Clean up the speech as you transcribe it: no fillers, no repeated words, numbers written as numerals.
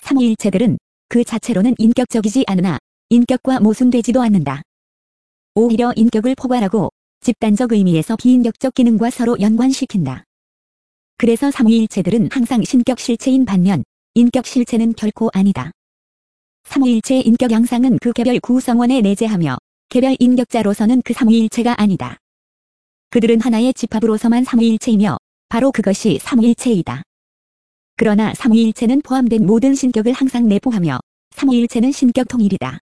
삼위일체들은 그 자체로는 인격적이지 않으나 인격과 모순되지도 않는다. 오히려 인격을 포괄하고 집단적 의미에서 비인격적 기능과 서로 연관시킨다. 그래서 삼위일체들은 항상 신격 실체인 반면 인격 실체는 결코 아니다. 삼위일체의 인격 양상은 그 개별 구성원에 내재하며 개별 인격자로서는 그 삼위일체가 아니다. 그들은 하나의 집합으로서만 삼위일체이며 바로 그것이 삼위일체이다. 그러나 삼위일체는 포함된 모든 신격을 항상 내포하며 삼위일체는 신격 통일이다.